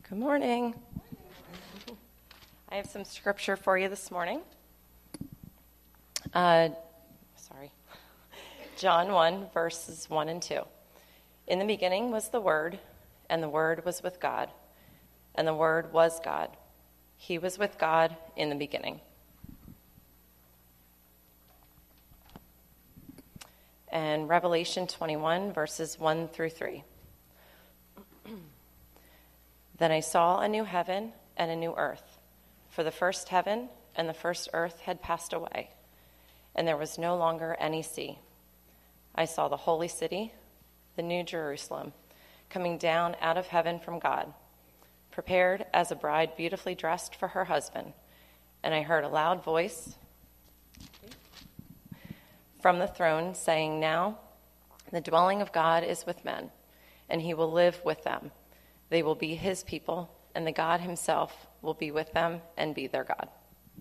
Good morning. I have some scripture for you this morning. John 1, verses 1 and 2. In the beginning was the Word, and the Word was with God, and the Word was God. He was with God in the beginning. And Revelation 21, verses 1 through 3. Then I saw a new heaven and a new earth, for the first heaven and the first earth had passed away, and there was no longer any sea. I saw the holy city, the new Jerusalem, coming down out of heaven from God, prepared as a bride beautifully dressed for her husband. And I heard a loud voice from the throne saying, "Now the dwelling of God is with men, and he will live with them. They will be his people, and the God himself will be with them and be their God."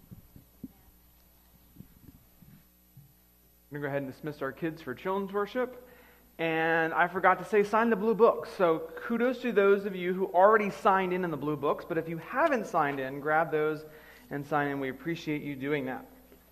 I'm going to go ahead and dismiss our kids for children's worship. And I forgot to say, sign the blue books. So kudos to those of you who already signed in the blue books. But if you haven't signed in, grab those and sign in. We appreciate you doing that.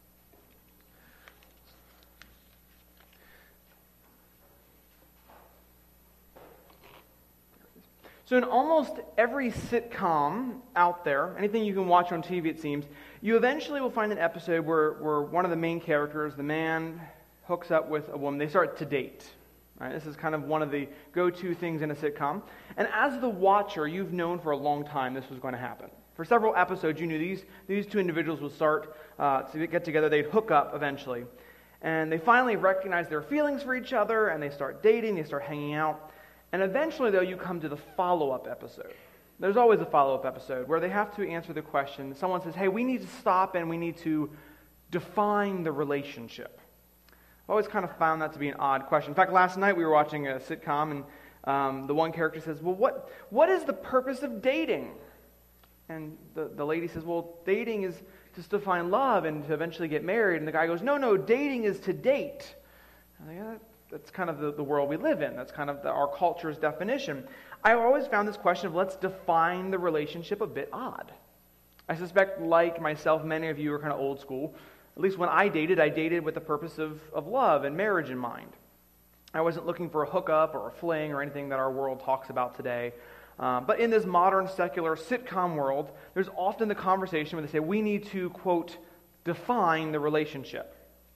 So in almost every sitcom out there, anything you can watch on TV it seems, you eventually will find an episode where one of the main characters, the man, hooks up with a woman. They start to date. Right? This is kind of one of the go-to things in a sitcom. And as the watcher, you've known for a long time this was going to happen. For several episodes, you knew these two individuals would start to get together. They'd hook up eventually. And they finally recognize their feelings for each other, and they start dating, they start hanging out. And eventually, though, you come to the follow-up episode. There's always a follow-up episode where they have to answer the question. Someone says, hey, we need to stop and we need to define the relationship. I've always kind of found that to be an odd question. In fact, last night we were watching a sitcom, and the one character says, well, what is the purpose of dating? And the lady says, well, dating is just to find love and to eventually get married. And the guy goes, no, dating is to date. And I go, that's kind of the world we live in. That's kind of our culture's definition. I've always found this question of let's define the relationship a bit odd. I suspect, like myself, many of you are kind of old school. At least when I dated with the purpose of love and marriage in mind. I wasn't looking for a hookup or a fling or anything that our world talks about today. But in this modern, secular sitcom world, there's often the conversation where they say, we need to, quote, define the relationship.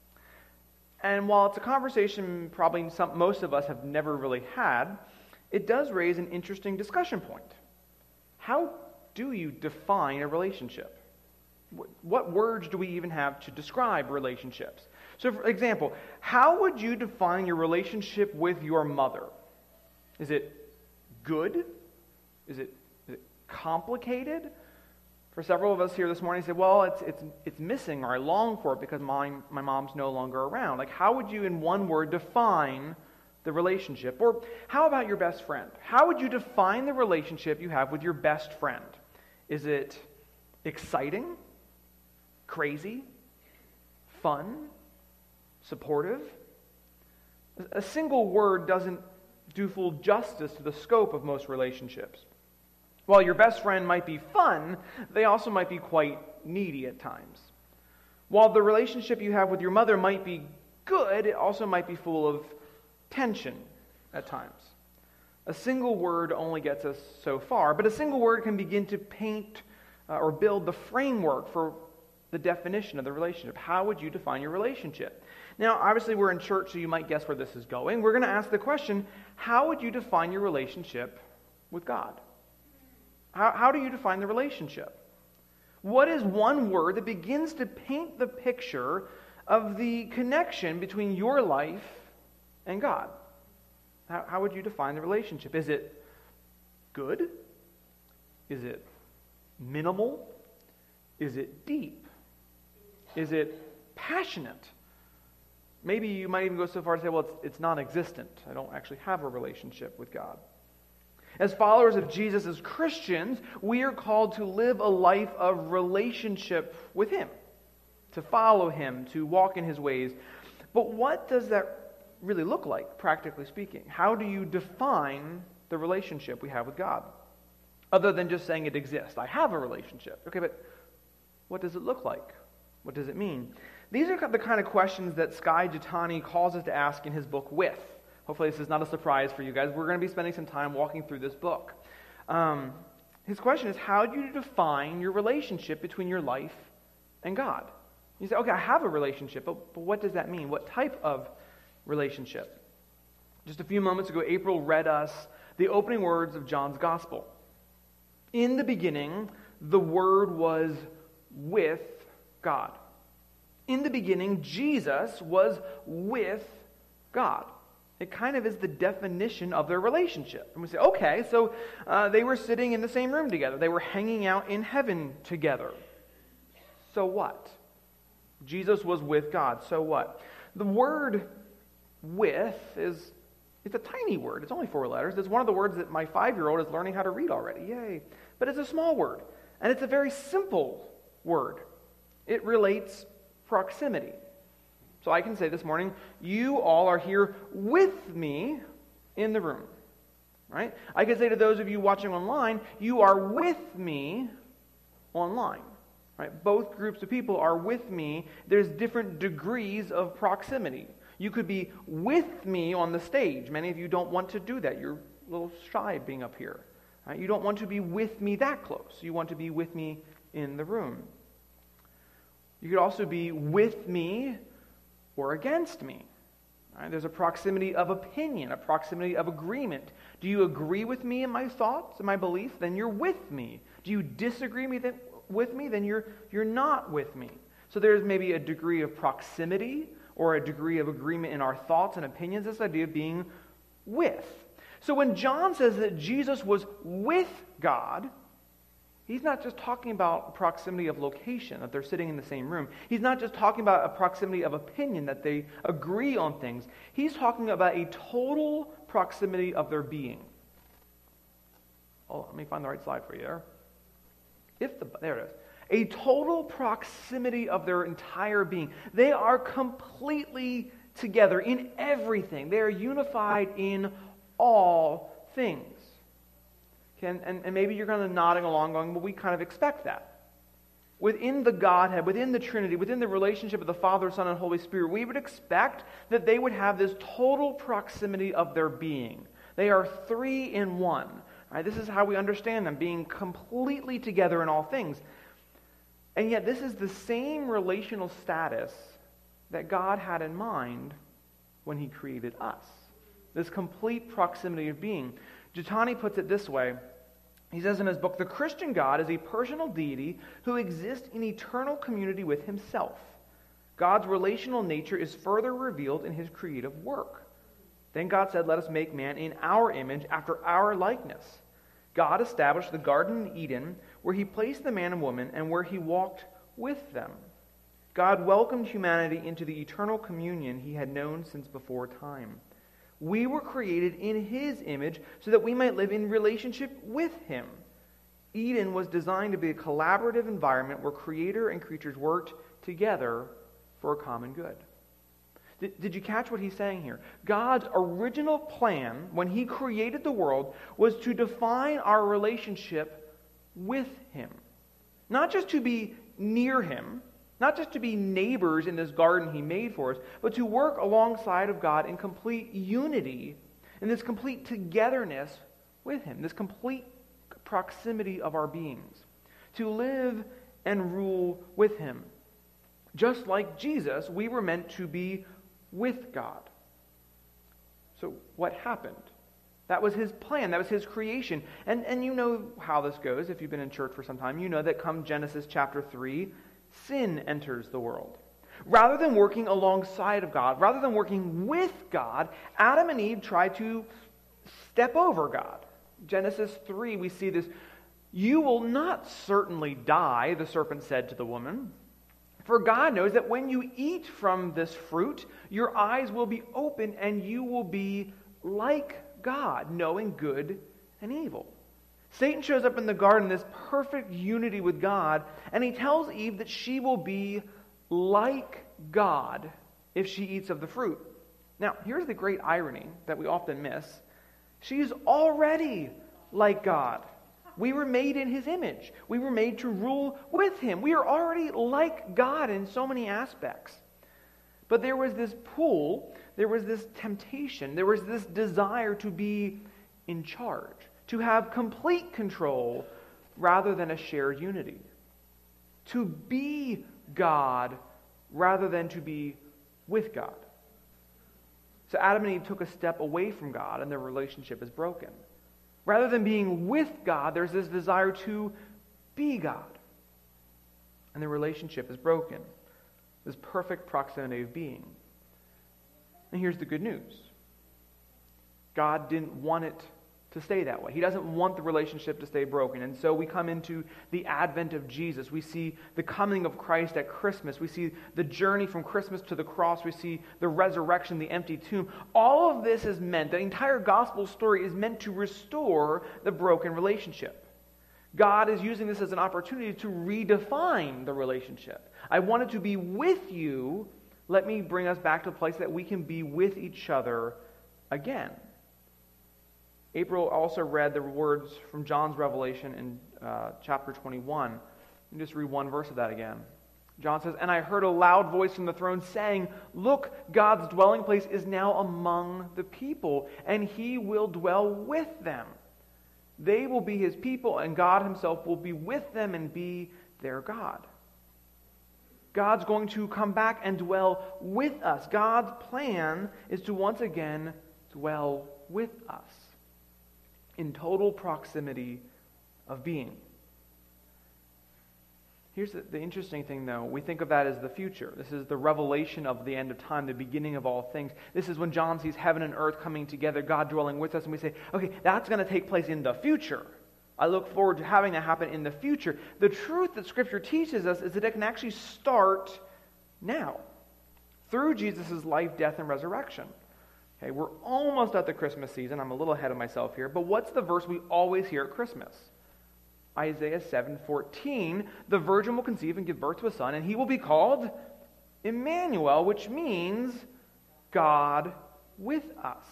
And while it's a conversation probably most of us have never really had, it does raise an interesting discussion point. How do you define a relationship? What words do we even have to describe relationships? So, for example, how would you define your relationship with your mother? Is it good? Is it complicated? For several of us here this morning, say, well, it's missing, or I long for it because my mom's no longer around. Like, how would you, in one word, define the relationship? Or how about your best friend? How would you define the relationship you have with your best friend? Is it exciting, crazy, fun, supportive? A single word doesn't do full justice to the scope of most relationships. While your best friend might be fun, they also might be quite needy at times. While the relationship you have with your mother might be good, it also might be full of tension at times. A single word only gets us so far, but a single word can begin to paint or build the framework for the definition of the relationship. How would you define your relationship? Now, obviously we're in church, so you might guess where this is going. We're going to ask the question, how would you define your relationship with God? How do you define the relationship? What is one word that begins to paint the picture of the connection between your life and God? How would you define the relationship? Is it good? Is it minimal? Is it deep? Is it passionate? Maybe you might even go so far as to say, well, it's non-existent. I don't actually have a relationship with God. As followers of Jesus, as Christians, we are called to live a life of relationship with Him, to follow Him, to walk in His ways. But what does that really look like, practically speaking? How do you define the relationship we have with God? other than just saying it exists. I have a relationship. Okay, but what does it look like? What does it mean? These are the kind of questions that Skye Jethani calls us to ask in his book, With. Hopefully this is not a surprise for you guys. We're going to be spending some time walking through this book. His question is, how do you define your relationship between your life and God? You say, okay, I have a relationship, but what does that mean? What type of relationship? Just a few moments ago, April read us the opening words of John's Gospel. In the beginning, the Word was with God. In the beginning, Jesus was with God. It kind of is the definition of their relationship. And we say, okay, so they were sitting in the same room together. They were hanging out in heaven together. So what? Jesus was with God. So what? The word with it's a tiny word. It's only 4 letters. It's one of the words that my 5-year-old is learning how to read already. Yay. But it's a small word. And it's a very simple word. It relates proximity. So I can say this morning, you all are here with me in the room. Right? I can say to those of you watching online, you are with me online. Right? Both groups of people are with me. There's different degrees of proximity. You could be with me on the stage. Many of you don't want to do that. You're a little shy being up here. Right? You don't want to be with me that close. You want to be with me in the room. You could also be with me or against me. Right? There's a proximity of opinion, a proximity of agreement. Do you agree with me in my thoughts and my beliefs? Then you're with me. Do you disagree with me? Then you're not with me. So there's maybe a degree of proximity or a degree of agreement in our thoughts and opinions, this idea of being with. So when John says that Jesus was with God, he's not just talking about proximity of location, that they're sitting in the same room. He's not just talking about a proximity of opinion, that they agree on things. He's talking about a total proximity of their being. Oh, let me find the right slide for you there. There it is. A total proximity of their entire being. They are completely together in everything. They are unified in all things. And maybe you're kind of nodding along going, well, we kind of expect that. Within the Godhead, within the Trinity, within the relationship of the Father, Son, and Holy Spirit, we would expect that they would have this total proximity of their being. They are 3 in 1. Right? This is how we understand them, being completely together in all things. And yet this is the same relational status that God had in mind when he created us. This complete proximity of being. Jethani puts it this way. He says in his book, the Christian God is a personal deity who exists in eternal community with himself. God's relational nature is further revealed in his creative work. Then God said, let us make man in our image, after our likeness. God established the Garden of Eden, where he placed the man and woman, and where he walked with them. God welcomed humanity into the eternal communion he had known since before time. We were created in his image so that we might live in relationship with him. Eden was designed to be a collaborative environment where creator and creatures worked together for a common good. Did you catch what he's saying here? God's original plan when he created the world was to define our relationship with him. Not just to be near him, not just to be neighbors in this garden he made for us, but to work alongside of God in complete unity, in this complete togetherness with him, this complete proximity of our beings. To live and rule with him. Just like Jesus, we were meant to be with God. So what happened? That was his plan. That was his creation. And you know how this goes. If you've been in church for some time, you know that come Genesis chapter 3, sin enters the world. Rather than working alongside of God, rather than working with God, Adam and Eve try to step over God. Genesis 3, we see this. You will not certainly die, the serpent said to the woman. For God knows that when you eat from this fruit, your eyes will be open and you will be like God, knowing good and evil. Satan shows up in the garden, this perfect unity with God, and he tells Eve that she will be like God if she eats of the fruit. Now, here's the great irony that we often miss. She is already like God. We were made in his image. We were made to rule with him. We are already like God in so many aspects. But there was this pull, there was this temptation, there was this desire to be in charge, to have complete control rather than a shared unity. To be God rather than to be with God. So Adam and Eve took a step away from God and their relationship is broken. Rather than being with God, there's this desire to be God. And the relationship is broken. This perfect proximity of being. And here's the good news. God didn't want it to stay that way. He doesn't want the relationship to stay broken. And so we come into the advent of Jesus. We see the coming of Christ at Christmas. We see the journey from Christmas to the cross. We see the resurrection, the empty tomb. All of this is meant, the entire gospel story is meant to restore the broken relationship. God is using this as an opportunity to redefine the relationship. I wanted to be with you. Let me bring us back to a place that we can be with each other again. April also read the words from John's Revelation in chapter 21. Let me just read one verse of that again. John says, "And I heard a loud voice from the throne saying, 'Look, God's dwelling place is now among the people, and he will dwell with them. They will be his people, and God himself will be with them and be their God.'" God's going to come back and dwell with us. God's plan is to once again dwell with us in total proximity of being. Here's the interesting thing, though. We think of that as the future. This is the revelation of the end of time, the beginning of all things. This is when John sees heaven and earth coming together, God dwelling with us, and we say, okay, that's going to take place in the future. I look forward to having that happen in the future. The truth that Scripture teaches us is that it can actually start now, through Jesus' life, death, and resurrection. Okay, we're almost at the Christmas season. I'm a little ahead of myself here. But what's the verse we always hear at Christmas? Isaiah 7:14. "The virgin will conceive and give birth to a son, and he will be called Emmanuel," which means God with us.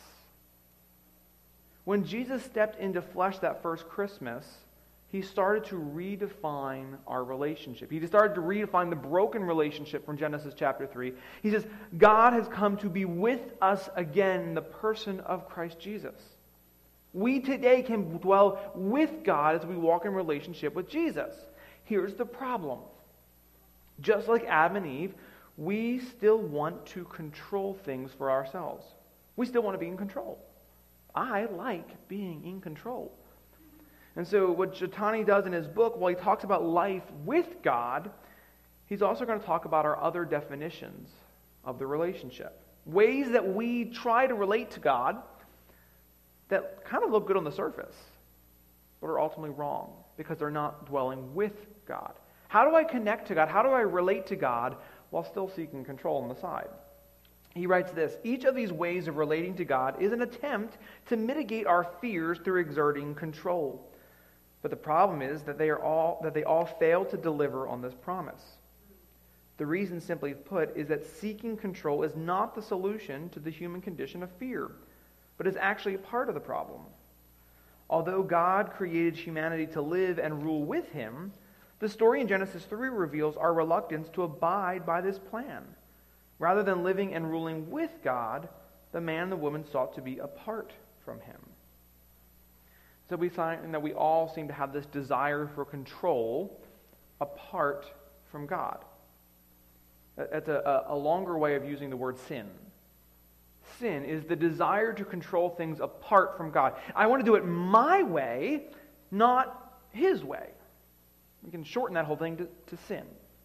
When Jesus stepped into flesh that first Christmas, he started to redefine our relationship. He started to redefine the broken relationship from Genesis chapter 3. He says, God has come to be with us again in the person of Christ Jesus. We today can dwell with God as we walk in relationship with Jesus. Here's the problem. Just like Adam and Eve, we still want to control things for ourselves. We still want to be in control. I like being in control. And so what Jatani does in his book, while he talks about life with God, he's also going to talk about our other definitions of the relationship. Ways that we try to relate to God that kind of look good on the surface, but are ultimately wrong because they're not dwelling with God. How do I connect to God? How do I relate to God while still seeking control on the side? He writes this: "Each of these ways of relating to God is an attempt to mitigate our fears through exerting control. But the problem is that they all fail to deliver on this promise. The reason, simply put, is that seeking control is not the solution to the human condition of fear, but is actually a part of the problem. Although God created humanity to live and rule with him, the story in Genesis 3 reveals our reluctance to abide by this plan. Rather than living and ruling with God, the man and the woman sought to be apart from him." So we find that we all seem to have this desire for control apart from God. That's a longer way of using the word sin. Sin is the desire to control things apart from God. I want to do it my way, not his way. We can shorten that whole thing to sin.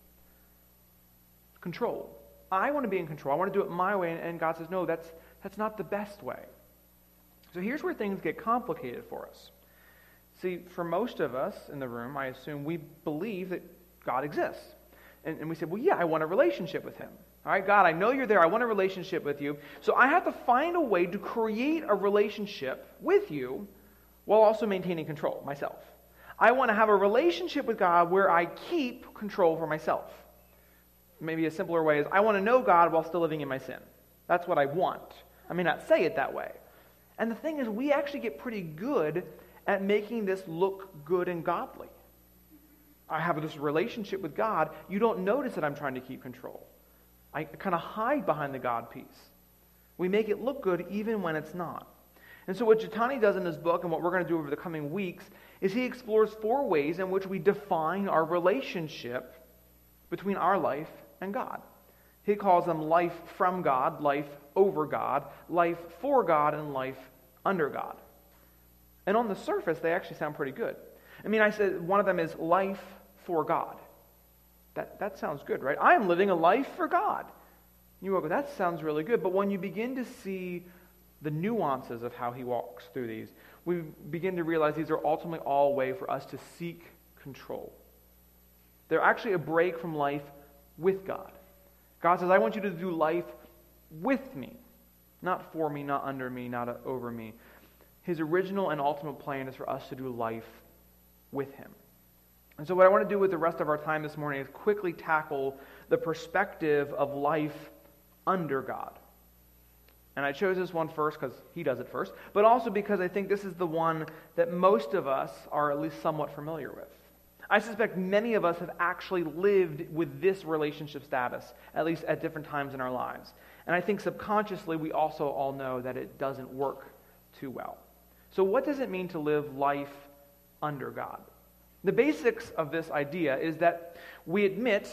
Control. I want to be in control. I want to do it my way, and God says, no, that's not the best way. So here's where things get complicated for us. See, for most of us in the room, I assume we believe that God exists. And we say, well, yeah, I want a relationship with him. All right, God, I know you're there. I want a relationship with you. So I have to find a way to create a relationship with you while also maintaining control myself. I want to have a relationship with God where I keep control for myself. Maybe a simpler way is I want to know God while still living in my sin. That's what I want. I may not say it that way. And the thing is, we actually get pretty good at making this look good and godly. I have this relationship with God. You don't notice that I'm trying to keep control. I kind of hide behind the God piece. We make it look good even when it's not. And so what Jitani does in his book, and what we're going to do over the coming weeks, is he explores 4 ways in which we define our relationship between our life and God. He calls them life from God, life over God, life for God, and life under God. And on the surface, they actually sound pretty good. I mean, I said one of them is life for God. That sounds good, right? I am living a life for God. You go, that sounds really good. But when you begin to see the nuances of how he walks through these, we begin to realize these are ultimately all a way for us to seek control. They're actually a break from life with God. God says, I want you to do life with me. Not for me, not under me, not over me. His original and ultimate plan is for us to do life with him. And so what I want to do with the rest of our time this morning is quickly tackle the perspective of life under God. And I chose this one first because he does it first, but also because I think this is the one that most of us are at least somewhat familiar with. I suspect many of us have actually lived with this relationship status, at least at different times in our lives. And I think subconsciously we also all know that it doesn't work too well. So what does it mean to live life under God? The basics of this idea is that we admit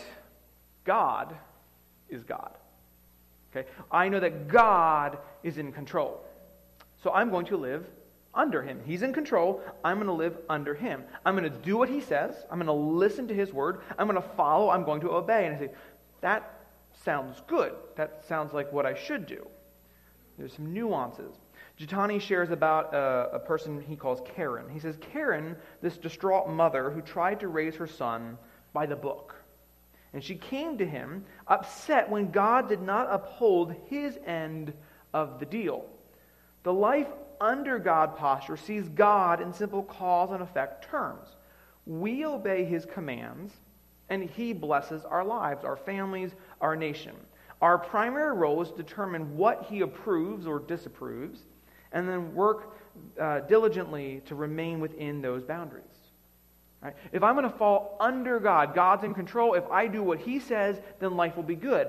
God is God. Okay? I know that God is in control. So I'm going to live under him. He's in control. I'm going to live under him. I'm going to do what he says. I'm going to listen to his word. I'm going to follow. I'm going to obey. And I say, that sounds good. That sounds like what I should do. There's some nuances. Jitani shares about a person he calls Karen. He says, Karen, this distraught mother who tried to raise her son by the book. And she came to him upset when God did not uphold his end of the deal. The life under God posture sees God in simple cause and effect terms. We obey his commands, and he blesses our lives, our families, our nation. Our primary role is to determine what he approves or disapproves, and then work diligently to remain within those boundaries. Right? If I'm going to fall under God, God's in control. If I do what he says, then life will be good.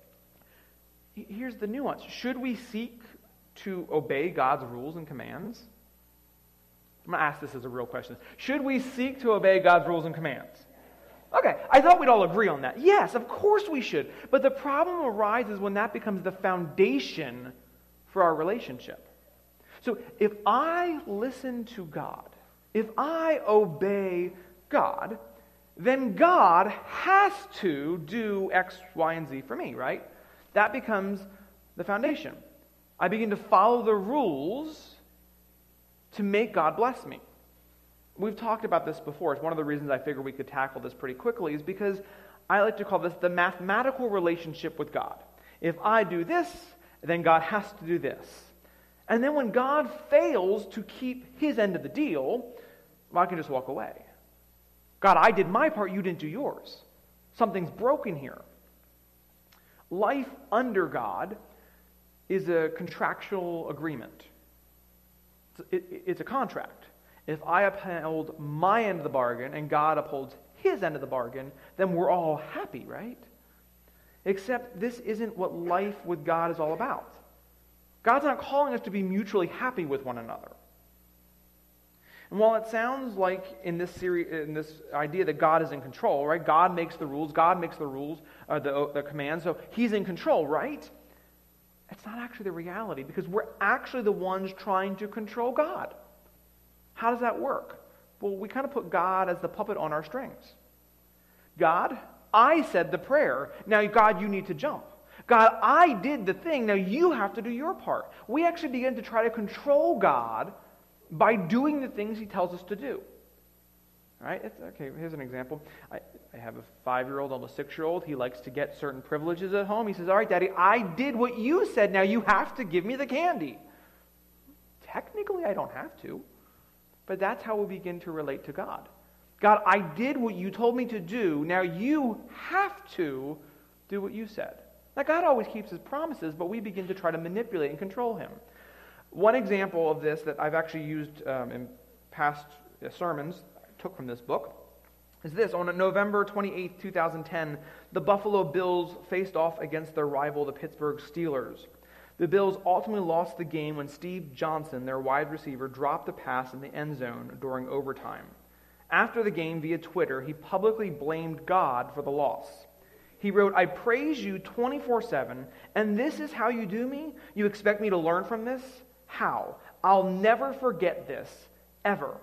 Here's the nuance. Should we seek to obey God's rules and commands? I'm going to ask this as a real question. Should we seek to obey God's rules and commands? Okay, I thought we'd all agree on that. Yes, of course we should. But the problem arises when that becomes the foundation for our relationship. So if I listen to God, if I obey God, then God has to do X, Y, and Z for me, right? That becomes the foundation. I begin to follow the rules to make God bless me. We've talked about this before. It's one of the reasons I figured we could tackle this pretty quickly is because I like to call this the mathematical relationship with God. If I do this, then God has to do this. And then when God fails to keep his end of the deal, well, I can just walk away. God, I did my part, you didn't do yours. Something's broken here. Life under God is a contractual agreement. It's a contract. If I uphold my end of the bargain and God upholds his end of the bargain, then we're all happy, right? Except this isn't what life with God is all about. God's not calling us to be mutually happy with one another. And while it sounds like in this idea that God is in control, right? God makes the rules, the commands, so he's in control, right? It's not actually the reality because we're actually the ones trying to control God. How does that work? Well, we kind of put God as the puppet on our strings. God, I said the prayer. Now, God, you need to jump. God, I did the thing. Now you have to do your part. We actually begin to try to control God by doing the things he tells us to do. All right? Okay, here's an example. I have a 5-year-old, almost 6-year-old. He likes to get certain privileges at home. He says, all right, Daddy, I did what you said. Now you have to give me the candy. Technically, I don't have to. But that's how we begin to relate to God. God, I did what you told me to do. Now you have to do what you said. Now, God always keeps his promises, but we begin to try to manipulate and control him. One example of this that I've actually used in past sermons I took from this book is this. On November 28, 2010, the Buffalo Bills faced off against their rival, the Pittsburgh Steelers. The Bills ultimately lost the game when Steve Johnson, their wide receiver, dropped a pass in the end zone during overtime. After the game, via Twitter, he publicly blamed God for the loss. He wrote, "I praise you 24/7, and this is how you do me? You expect me to learn from this? How? I'll never forget this, ever."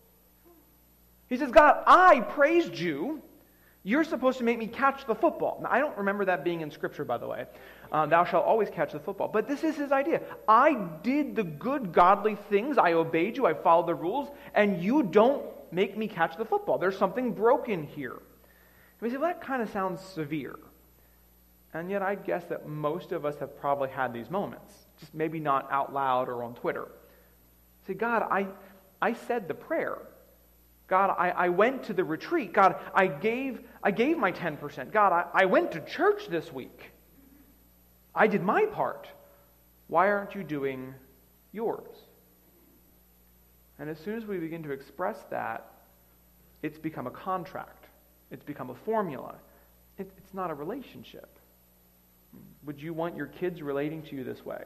He says, God, I praised you. You're supposed to make me catch the football. Now, I don't remember that being in Scripture, by the way. Thou shalt always catch the football. But this is his idea. I did the good, godly things. I obeyed you. I followed the rules. And you don't make me catch the football. There's something broken here. And we say, well, that kind of sounds severe. And yet I guess that most of us have probably had these moments. Just maybe not out loud or on Twitter. Say, God, I said the prayer. God, I went to the retreat. God, I gave my 10%. God, I went to church this week. I did my part. Why aren't you doing yours? And as soon as we begin to express that, it's become a contract. It's become a formula. It's not a relationship. Would you want your kids relating to you this way?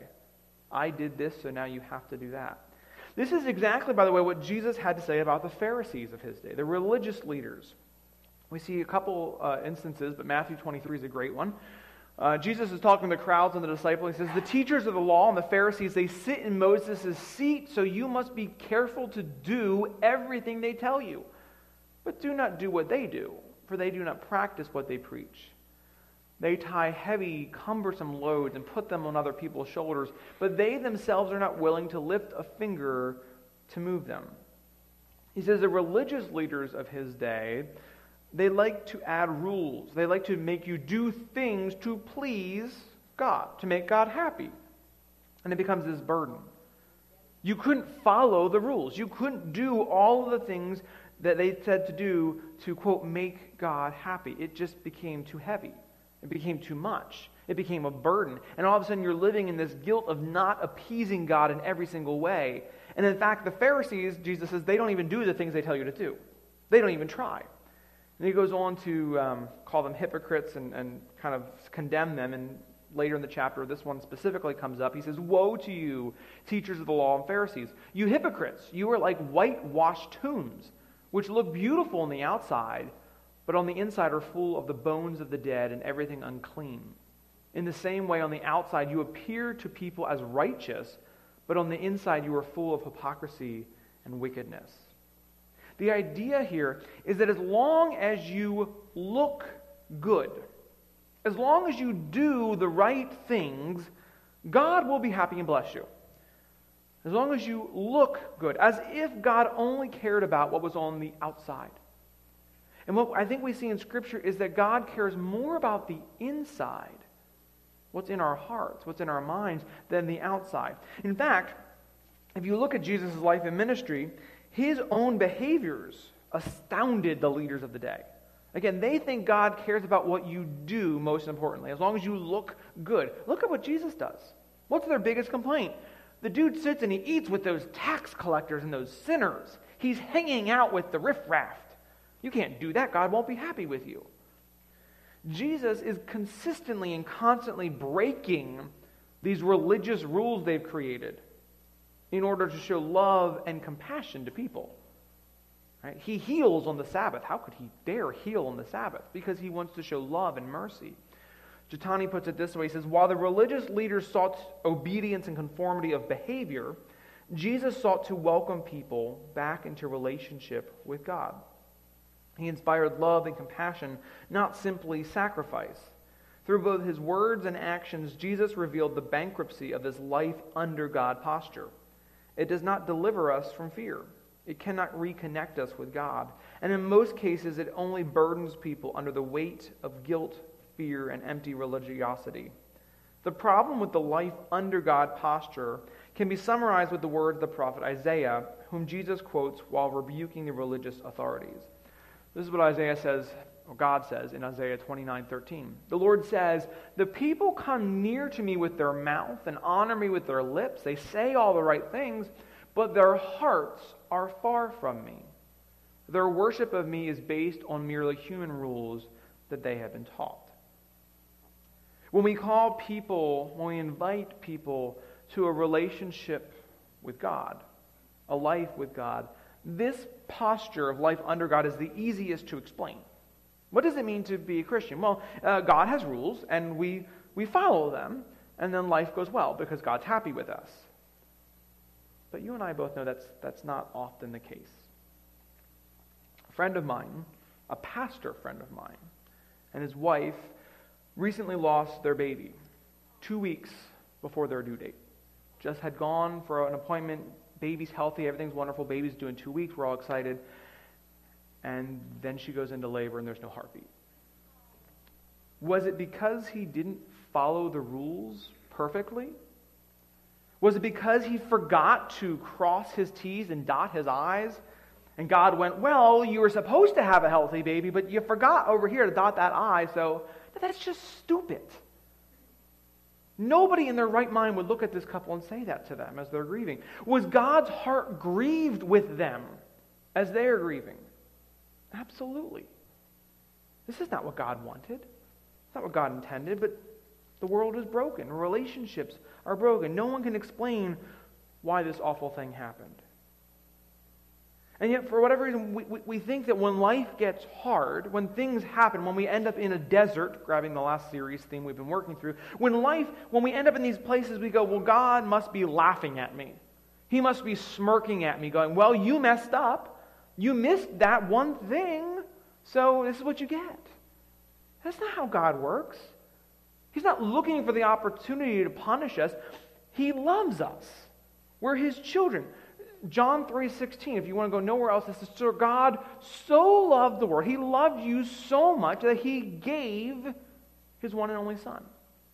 I did this, so now you have to do that. This is exactly, by the way, what Jesus had to say about the Pharisees of his day, the religious leaders. We see a couple instances, but Matthew 23 is a great one. Jesus is talking to the crowds and the disciples. He says, the teachers of the law and the Pharisees, they sit in Moses' seat, so you must be careful to do everything they tell you. But do not do what they do, for they do not practice what they preach. They tie heavy, cumbersome loads and put them on other people's shoulders, but they themselves are not willing to lift a finger to move them. He says the religious leaders of his day, they like to add rules. They like to make you do things to please God, to make God happy. And it becomes this burden. You couldn't follow the rules. You couldn't do all of the things that they said to do to, quote, make God happy. It just became too heavy. It became too much. It became a burden. And all of a sudden you're living in this guilt of not appeasing God in every single way. And in fact, the Pharisees, Jesus says, they don't even do the things they tell you to do. They don't even try. And he goes on to call them hypocrites and kind of condemn them. And later in the chapter, this one specifically comes up. He says, woe to you, teachers of the law and Pharisees. You hypocrites, you are like whitewashed tombs, which look beautiful on the outside, but on the inside are full of the bones of the dead and everything unclean. In the same way, on the outside, you appear to people as righteous, but on the inside, you are full of hypocrisy and wickedness. The idea here is that as long as you look good, as long as you do the right things, God will be happy and bless you. As long as you look good, as if God only cared about what was on the outside. And what I think we see in Scripture is that God cares more about the inside, what's in our hearts, what's in our minds, than the outside. In fact, if you look at Jesus' life and ministry, his own behaviors astounded the leaders of the day. Again, they think God cares about what you do most importantly, as long as you look good. Look at what Jesus does. What's their biggest complaint? The dude sits and he eats with those tax collectors and those sinners. He's hanging out with the riffraff. You can't do that. God won't be happy with you. Jesus is consistently and constantly breaking these religious rules they've created in order to show love and compassion to people. Right? He heals on the Sabbath. How could he dare heal on the Sabbath? Because he wants to show love and mercy. Jitani puts it this way. He says, while the religious leaders sought obedience and conformity of behavior, Jesus sought to welcome people back into relationship with God. He inspired love and compassion, not simply sacrifice. Through both his words and actions, Jesus revealed the bankruptcy of this life under God posture. It does not deliver us from fear. It cannot reconnect us with God. And in most cases, it only burdens people under the weight of guilt, fear, and empty religiosity. The problem with the life under God posture can be summarized with the words of the prophet Isaiah, whom Jesus quotes while rebuking the religious authorities. This is what Isaiah says, or God says in Isaiah 29:13. The Lord says, the people come near to me with their mouth and honor me with their lips. They say all the right things, but their hearts are far from me. Their worship of me is based on merely human rules that they have been taught. When we invite people to a relationship with God, a life with God, this posture of life under God is the easiest to explain. What does it mean to be a Christian? Well, God has rules, and we follow them, and then life goes well because God's happy with us. But you and I both know that's not often the case. A friend of mine, a pastor friend of mine, and his wife recently lost their baby 2 weeks before their due date. Just had gone for an appointment. Baby's healthy, everything's wonderful. Baby's due in 2 weeks. We're all excited. And then she goes into labor and there's no heartbeat. Was it because he didn't follow the rules perfectly? Was it because he forgot to cross his T's and dot his I's? And God went, well, you were supposed to have a healthy baby, but you forgot over here to dot that I, so that's just stupid. Nobody in their right mind would look at this couple and say that to them as they're grieving. Was God's heart grieved with them as they are grieving? Absolutely. This is not what God wanted. It's not what God intended, but the world is broken. Relationships are broken. No one can explain why this awful thing happened. And yet, for whatever reason, we think that when life gets hard, when things happen, when we end up in a desert, grabbing the last series theme we've been working through, when we end up in these places, we go, well, God must be laughing at me. He must be smirking at me, going, well, you messed up. You missed that one thing, so this is what you get. That's not how God works. He's not looking for the opportunity to punish us. He loves us. We're His children. John 3:16, if you want to go nowhere else, it says, "So God so loved the world." He loved you so much that He gave His one and only Son.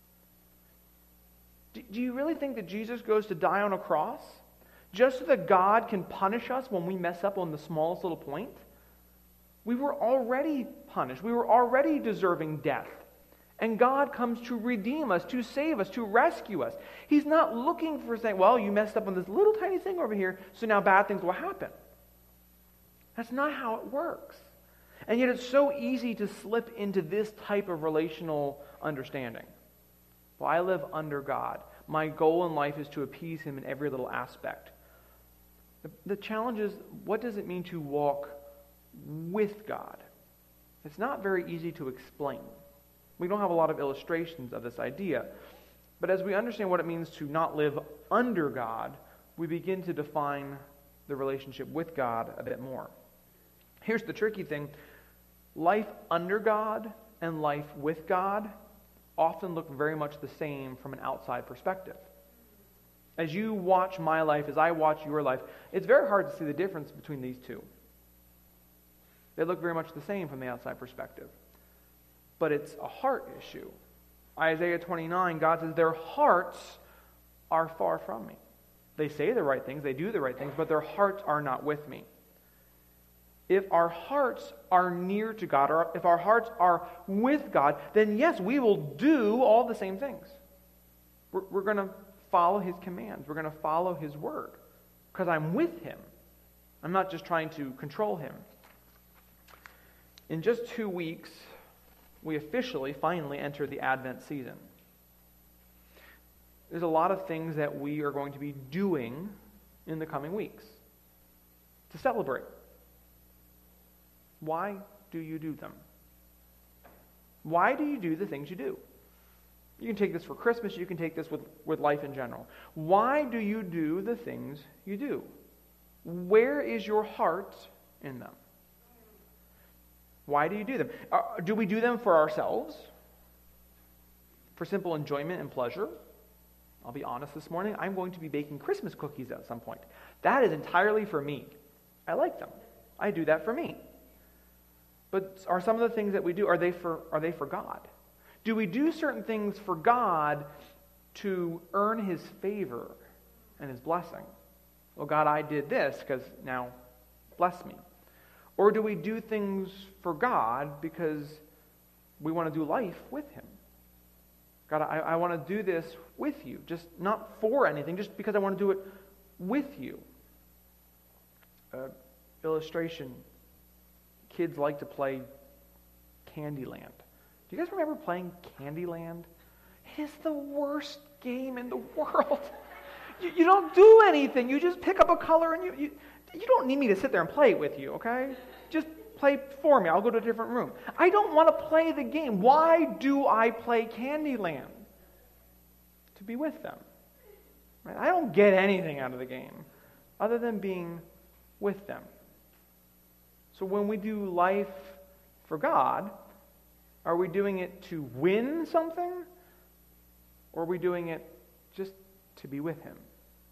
Do you really think that Jesus goes to die on a cross just so that God can punish us when we mess up on the smallest little point? We were already punished. We were already deserving death. And God comes to redeem us, to save us, to rescue us. He's not looking for saying, well, you messed up on this little tiny thing over here, so now bad things will happen. That's not how it works. And yet it's so easy to slip into this type of relational understanding. Well, I live under God. My goal in life is to appease Him in every little aspect. The challenge is, what does it mean to walk with God? It's not very easy to explain. We don't have a lot of illustrations of this idea. But as we understand what it means to not live under God, we begin to define the relationship with God a bit more. Here's the tricky thing. Life under God and life with God often look very much the same from an outside perspective. As you watch my life, as I watch your life, it's very hard to see the difference between these two. They look very much the same from the outside perspective. But it's a heart issue. Isaiah 29, God says, their hearts are far from me. They say the right things, they do the right things, but their hearts are not with me. If our hearts are near to God, or if our hearts are with God, then yes, we will do all the same things. We're going to follow His commands. We're going to follow His word. Because I'm with Him. I'm not just trying to control Him. In just 2 weeks, we finally enter the Advent season. There's a lot of things that we are going to be doing in the coming weeks to celebrate. Why do you do them? Why do you do the things you do? You can take this for Christmas, you can take this with life in general. Why do you do the things you do? Where is your heart in them? Why do you do them? Do we do them for ourselves? For simple enjoyment and pleasure? I'll be honest this morning, I'm going to be baking Christmas cookies at some point. That is entirely for me. I like them. I do that for me. But are some of the things that we do, are they for God? Do we do certain things for God to earn His favor and His blessing? Well, God, I did this because now bless me. Or do we do things for God because we want to do life with Him? God, I want to do this with you, just not for anything, just because I want to do it with you. illustration. Kids like to play Candyland. Do you guys remember playing Candyland? It is the worst game in the world. You don't do anything. You just pick up a color and you don't need me to sit there and play it with you, okay? Just play for me. I'll go to a different room. I don't want to play the game. Why do I play Candyland? To be with them. Right? I don't get anything out of the game other than being with them. So when we do life for God, are we doing it to win something? Or are we doing it just to be with Him?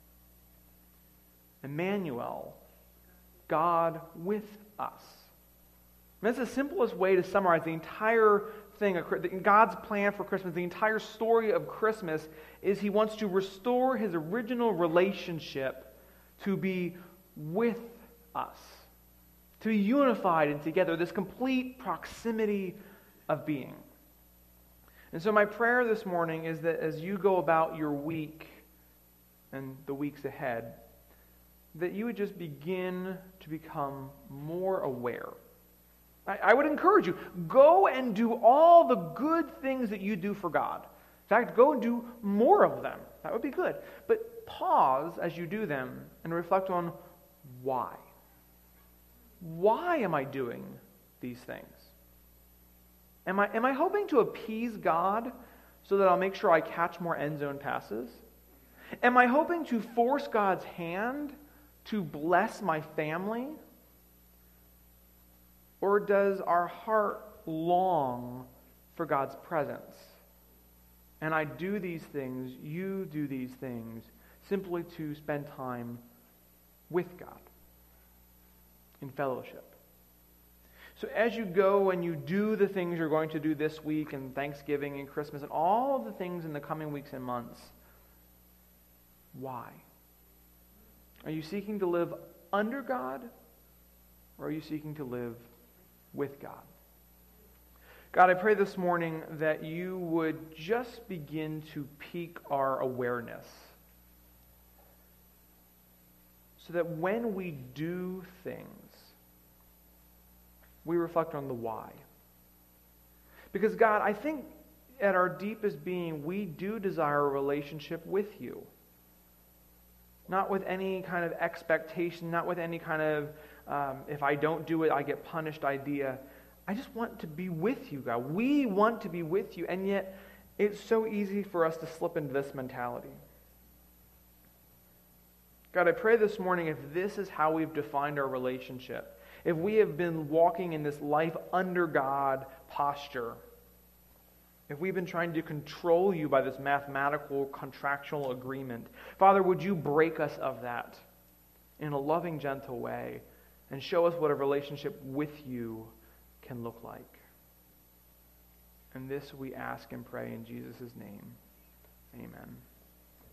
Emmanuel, God with us. And that's the simplest way to summarize the entire thing. God's plan for Christmas, the entire story of Christmas, is He wants to restore His original relationship to be with us, to be unified and together, this complete proximity of being. And so my prayer this morning is that as you go about your week and the weeks ahead, that you would just begin to become more aware. I would encourage you, go and do all the good things that you do for God. In fact, go and do more of them. That would be good. But pause as you do them and reflect on why. Why am I doing these things? Am I hoping to appease God so that I'll make sure I catch more end zone passes? Am I hoping to force God's hand to bless my family? Or does our heart long for God's presence? And I do these things, you do these things, simply to spend time with God in fellowship. So as you go and you do the things you're going to do this week and Thanksgiving and Christmas and all of the things in the coming weeks and months, why? Are you seeking to live under God, or are you seeking to live with God? God, I pray this morning that you would just begin to pique our awareness so that when we do things, we reflect on the why. Because God, I think at our deepest being, we do desire a relationship with you. Not with any kind of expectation, not with any kind of, if I don't do it, I get punished idea. I just want to be with you, God. We want to be with you, and yet it's so easy for us to slip into this mentality. God, I pray this morning, if this is how we've defined our relationship, if we have been walking in this life under God posture, if we've been trying to control you by this mathematical, contractual agreement, Father, would you break us of that in a loving, gentle way and show us what a relationship with you can look like. And this we ask and pray in Jesus' name. Amen.